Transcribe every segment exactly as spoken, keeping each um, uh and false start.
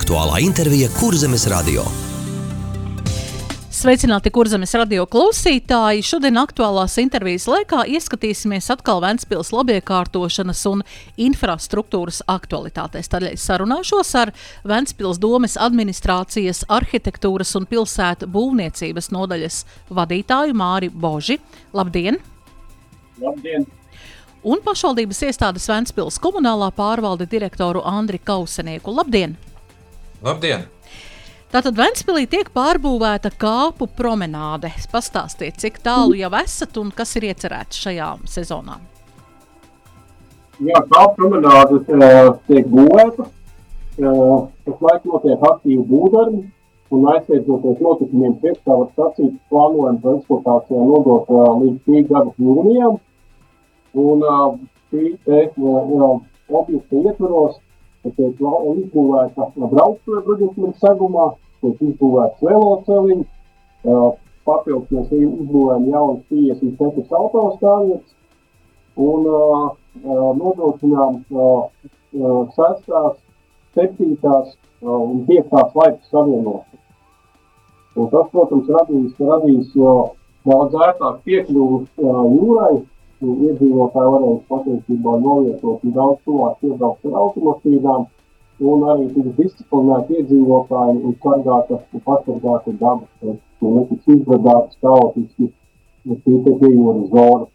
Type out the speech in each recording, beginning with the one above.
Aktuālā intervija Kurzemes radio. Sveicināti Kurzemes radio klausītāji! Šodien aktuālās intervijas laikā ieskatīsimies atkal Ventspils labiekārtošanas un infrastruktūras aktualitātēs. Tādēļ sarunāšos ar Ventspils domes administrācijas arhitektūras un pilsētu būvniecības nodaļas vadītāju Māri Boži. Labdien! Labdien! Un pašvaldības iestādes Ventspils komunālā pārvalde direktoru Andri Kausenieku. Labdien! Labdien! Tātad Ventspilī tiek pārbūvēta kāpu promenāde. Pastāstiet, cik tālu jau esat un kas ir iecerēts šajā sezonā? Jā, kāpu promenāde uh, tiek būvēta. Uh, tas laiks notiek aktīvi būvdarbi un aizsteidzoties notikumiem priekšā var sacīt, plānojam par eksploatācijā nodot uh, līdz šī gada jūnijām. Un uh, šī te uh, objekta ietvaros tiek izbūvēta brauktuve Bruģismina segumā, tiek izbūvēts veloceliņš, papildus mēs izbūvējam jaunas piecdesmit četras autostāvvietas un nodrošinām sestās, septītās un piektās laipas savienošanas. Un tas, protams, radīs, radīs daudz ērtāk piekļuvu jūrai. Iedzīvotāji varēs patiesībā novietot daudz tuvāk piebraukt ar automašīnām un arī tiks disciplinēti iedzīvotāji un sargāta un pasargāta daba, un netiks izbradātas kaotiski šī te dzīvoļu zona.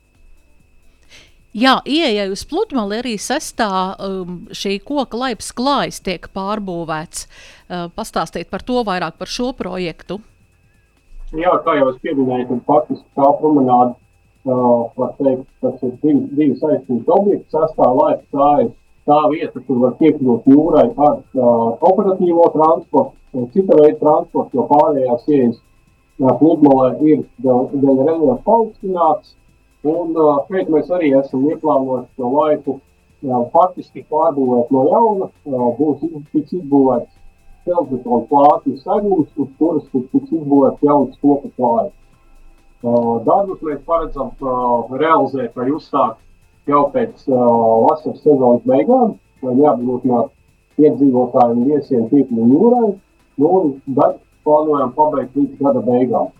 Jā, ieejai uz pludmali arī sestā um, šī koka laipas klājs tiek pārbūvēts. Uh, pastāstiet par to vairāk, par šo projektu. Jā, kā jau es pieminēju, tad faktiski tā promenāde Uh, var teikt, tas ir divi, divi saistīti objekti. Sestā laipa tā ir tā vieta, kur var piekļūt jūrai ar uh, operatīvo transportu, cita veida transportu, jo pārējās ieejas uh, pludmalē ir dēļ reliefa paaugstināts. Un uh, šeit mēs arī esam ieplānojuši šo laipu uh, faktiski pārbūvēt no jauna. Uh, būs tiks izbūvēts celtbetona plātņu segums, uz kuras tiks izbūvēts jauns koku klājs. Uh, darbus mēs paredzam uh, realizēt vai uzstāt jau pēc uh, vasaras sezonas beigām, lai neapgrūtinātu iedzīvotājiem un viesiem piekļuvi jūrai, nu, un darbus plānojam pabeigt līdz gada beigām.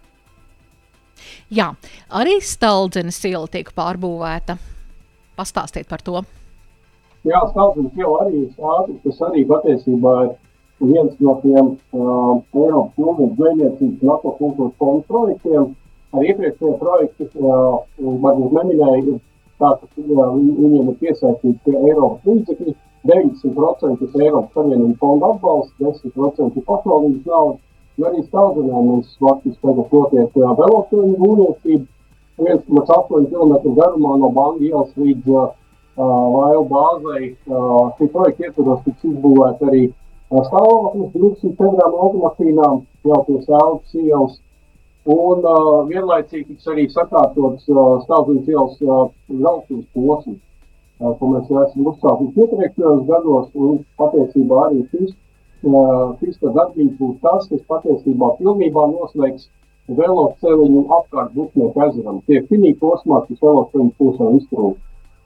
Jā, arī Staldzenes iela tiek pārbūvēta. Pastāstiet par to. Jā, Staldzenes iela arī ātri, tas arī patiesībā ir viens no tiem uh, Eiropas jūrniecības zvejniecības un akvakultūras fonda projektiem. Ar iepriekšējie projekti, uh, varbūt neminēja, tā, ka uh, viņiem ir piesaistīti pie Eiropas līdzekļi, deviņdesmit procenti Eiropas Savienības fonda atbalsts, desmit procenti pašvaldības naudas, un arī Staldzenē mums faktiski tagad notiek uh, veloceliņu būvniecība, viens komats astoņi kilometri garumā no Banga ielas līdz uh, Laivu bāzei. Uh, šī projekta ietvaros tiks izbūvēt arī uh, stāvoklis divsimt četrām automašīnām jau pie Sēlpas ielas. Un uh, vienlaicīgi tiks arī sakārtots uh, Staldzenes ielas uh, veltības posms, uh, ko mēs jau esam uzsākuši iepriekšējos gados, un patiesībā arī šis, uh, šis darbības būs tas, kas patiesībā pilnībā noslēgs veloceliņu apkārt Bučnieku ezeram. Tiek finī posmā, kas veloceliņu pusē iztrūk.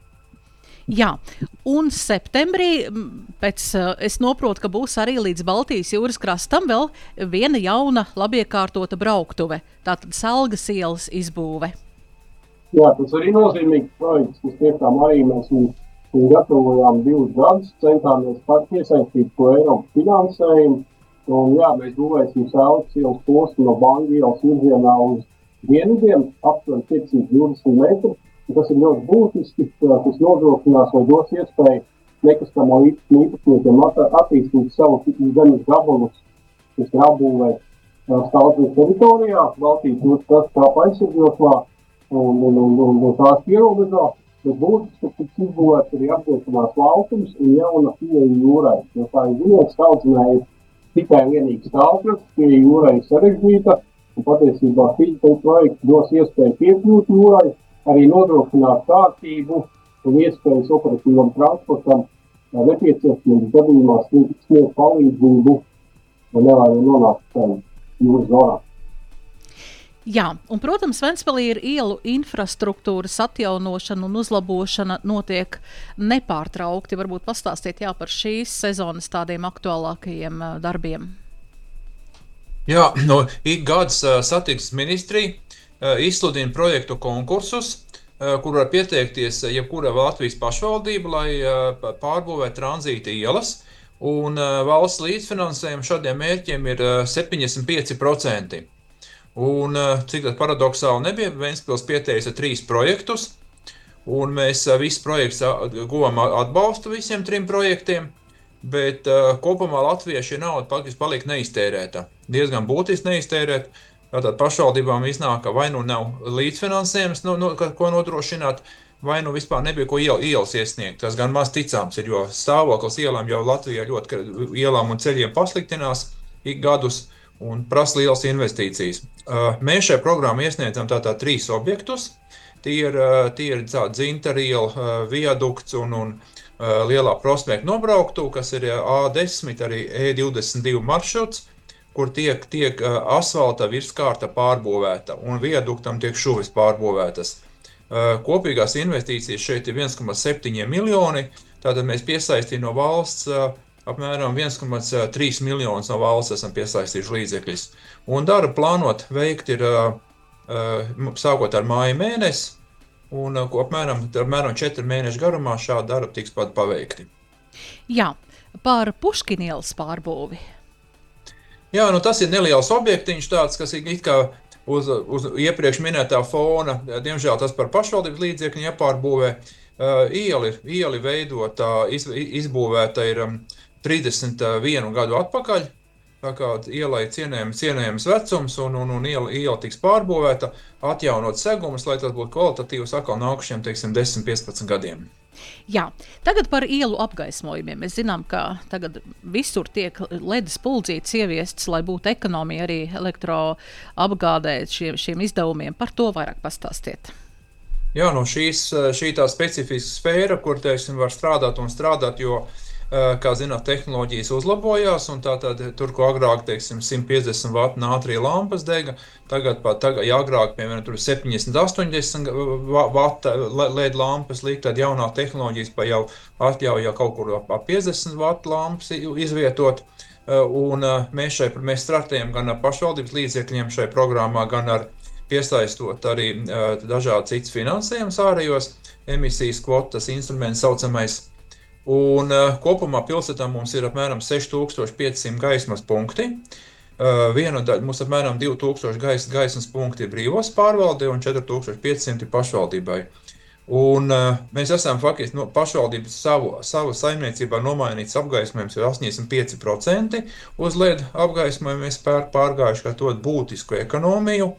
Jā, un septembrī, pēc, es noprotu, ka būs arī līdz Baltijas jūras krastam vēl viena jauna labiekārtota brauktuve, tātad Salgas ielas izbūve. Jā, tas arī nozīmīgs projekts, kas tiešām arī mēs viņu gatavojām divus gadus, centāmies pat piesaistīt to Eiropas finansējumu, un jā, mēs būvēsim Salgas ielas posmu no Banga ielas virzienā uz dienvidiem, aptuveni piecsimt divdesmit metru. Tas ir ļoti būtiski, kas nodrošinās vai dos iespēju nekustamo īpašniekiem attīstīt savu zemes gabalus, kas ir apbūvēt Staldzenes teritorijā, Baltijas jūras krasta kāpu aizsardzībā un, un, un, un, un tās pierobežā, bet būtiski, ka tiks izbūvēts arī apdrošinās laukums un jauna pieeja jūrai. Jo tā ir ziniet, Staldzenē ir tikai vienīgi stāvkrasts, pieeja jūrai sarežģīta, un patiesībā šī projekts dos iespēju piekļūt jūrai, arī nodrošināt kārtību un iespējas operatīvam transportam nepieciešamības gadījumā sniegt palīdzību, lai nevaram nonākt jūras zonā. Jā, un, protams, Ventspilī ir ielu infrastruktūras atjaunošana un uzlabošana notiek nepārtraukti. Varbūt pastāstiet jā, par šīs sezonas tādiem aktuālākajiem darbiem. Jā, no ik gads satiksmes ministrija izsludina projektu konkursus, kur var pieteikties jebkura Latvijas pašvaldība, lai pārbūvētu tranzīta ielas. Un valsts līdzfinansējums šādiem mērķiem ir septiņdesmit pieci procenti. Un, cik tad paradoksāli nebija, Ventspils pieteica trīs projektus, un mēs visu projektu guvām atbalstu visiem trim projektiem, bet uh, kopumā Latvijā šī nauda faktiski palika neiztērēta. Diezgan būtiski neiztērēta. Tātad pašvaldībām iznāk, ka vai nu nav līdzfinansējums, no, no, ko nodrošināt, vai nu vispār nebija ko iel, ielas iesniegt. Tas gan maz ticāms ir, jo stāvoklis ielām jau Latvijā ļoti ielām un ceļiem pasliktinās ik gadus un prasa lielas investīcijas. Mēs šajā programmā iesniedzam tātad trīs objektus. Tie ir, tie ir Dzintaru iela, viadukts un, un lielā prospekta nobrauktu, kas ir A desmit, arī E divdesmit divi maršruts, kur tiek, tiek asfalta virskārta pārbūvēta un viaduktam tiek šuvis pārbūvētas. Kopīgās investīcijas šeit ir viens komā septiņi miljoni, tātad mēs piesaistījām no valsts apmēram viens komā trīs miljonus no valsts esam piesaistījuši līdzekļus. Un darbu plānot veikt ir sākot ar māja mēnesi, un apmēram, apmēram četri mēnešu garumā šādi darbi tiks pat paveikti. Jā, par Puškina ielas pārbūvi. Jā, nu tas ir neliels objektiņš tāds, kas ir it kā uz, uz iepriekš minētā fona. Diemžēl tas par pašvaldības līdzekļu jāpārbūvē. Uh, ieli, ieli veidota, iz, izbūvēta ir um, trīsdesmit vienu gadu atpakaļ. Tā kā ielai cienējams, cienējams vecums un, un, un iela, iela tiks pārbūvēta, atjaunot segumus, lai tas būtu kvalitatīvs atkal nākušiem, teiksim, desmit piecpadsmit gadiem. Jā, tagad par ielu apgaismojumiem. Mēs zinām, ka tagad visur tiek ledus puldzītes ieviestas, lai būtu ekonomija arī elektroapgādē šiem, šiem izdevumiem. Par to vairāk pastāstiet. Jā, no šīs, šī tā specifiska sfēra, kur, teiksim, var strādāt un strādāt, jo, kā zināt, tehnoloģijas uzlabojās, un tātad tur, ko agrāk, teiksim, simt piecdesmit vatu nātrija lampas dega, tagad pat, tagad, ja agrāk, piemēram, tur septiņdesmit astoņdesmit vata L E D lampas likt, tad jaunā tehnoloģijas pa jau atļauj kaut kur ap piecdesmit vatu lampas izvietot, un mēs šeit, mēs startējam gan ar pašvaldības līdzekļiem šai programmā, gan ar piesaistot arī uh, dažādi cits finansējums ārējos, emisijas kvotas instruments saucamais. Un uh, kopumā pilsētā mums ir apmēram seši tūkstoši pieci simti gaismas punkti. Uh, viena daļa, mums apmēram divi tūkstoši gais, gaismas punkti ir brīvos pārvaldē un četri tūkstoši pieci simti pašvaldībai. Un uh, mēs esam faktiski no pašvaldības savu, savu saimniecībā nomainīts apgaismojums ir astoņdesmit pieci procenti uz L E D apgaismojumu mēs pār, pārgājuši, kā to būtisku ekonomiju.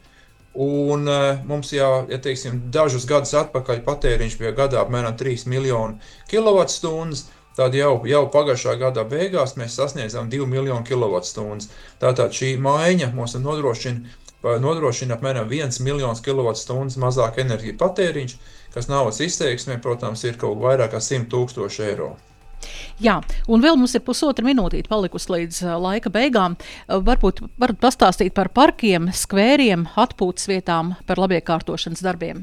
Un uh, mums jau, ja teiksim, dažus gadus atpakaļ patēriņš bija gadā apmēram trīs miljoni kilovatstundas, tad jau, jau pagājušā gada beigās mēs sasniedzām divi miljoni kilovatstundas. Tātad šī maiņa mums nodrošina, nodrošina apmēram viens miljons kilovatstundas mazāk enerģija patēriņš, kas naudas izteiksmē, protams, ir kaut vairāk kā simt tūkstoši eiro. Jā, un vēl mums ir pusotra minūtīte palikusi līdz laika beigām. Varbūt varat pastāstīt par parkiem, skvēriem, atpūtas vietām, par labiekārtošanas darbiem.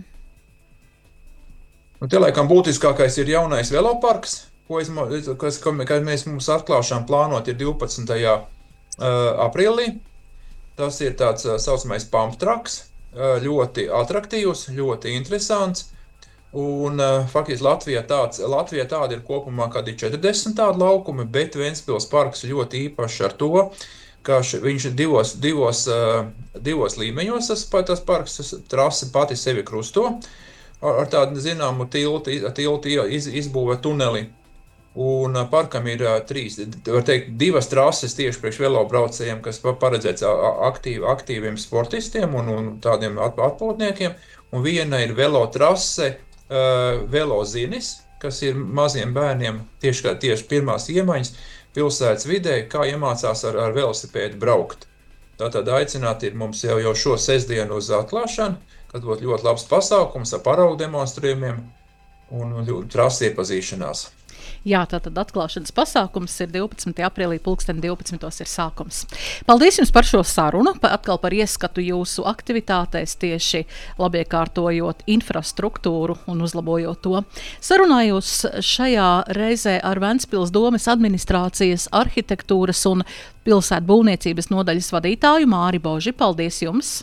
Nu, te laikam būtiskākais ir jaunais veloparks, ko es, kas, kad mēs mums atklāšām plānot ir divpadsmitajā aprīlī. Tas ir tāds saucamais pump trucks, ļoti atraktīvs, ļoti interesants. Un uh, faktiski Latvijā, tāds, Latvijā tāda ir kopumā kādi četrdesmit tādi laukumi, bet Ventspils parks ļoti īpašs ar to, ka viņš ir divos, divos, uh, divos līmeņos, tas, tas parks, tas trase pati sevi krusto, ar, ar tādu zināmu tilti, tilti iz, izbūvē tuneli. Un uh, parkam ir uh, trīs, var teikt, divas trases tieši priekš velobraucējiem, kas paredzēts aktīvi, aktīviem sportistiem un, un tādiem atpūtniekiem, un viena ir velotrase, Uh, velozinis, kas ir maziem bērniem tieši, kā, tieši pirmās iemaņas pilsētas vidē, kā iemācās ar, ar velosipēdu braukt. Tātad aicināt ir mums jau, jau šo sestdienu uz atklāšanu, kad būtu ļoti labs pasākums ar paraugu demonstrējumiem un trasi iepazīšanās. Jā, tātad atklāšanas pasākums ir divpadsmitajā aprīlī, pulksten divpadsmitos ir sākums. Paldies jums par šo sarunu, atkal par ieskatu jūsu aktivitātēs tieši labiekārtojot infrastruktūru un uzlabojot to. Sarunājos šajā reizē ar Ventspils domes administrācijas, arhitektūras un pilsētu būvniecības nodaļas vadītāju Māri Boži. Paldies jums!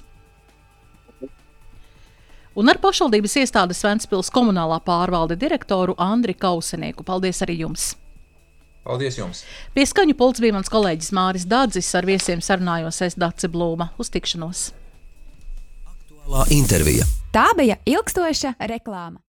Un ar pašvaldības iestādes Ventspils komunālā pārvalde direktoru Andri Kausenieku. Paldies arī jums! Paldies jums! Pie skaņu pults bija mans kolēģis Māris Dādzis, ar viesiem sarunājos es Dace Blūma. Uz tikšanos! Aktuālā intervija. Tā bija ilgstoša reklāma.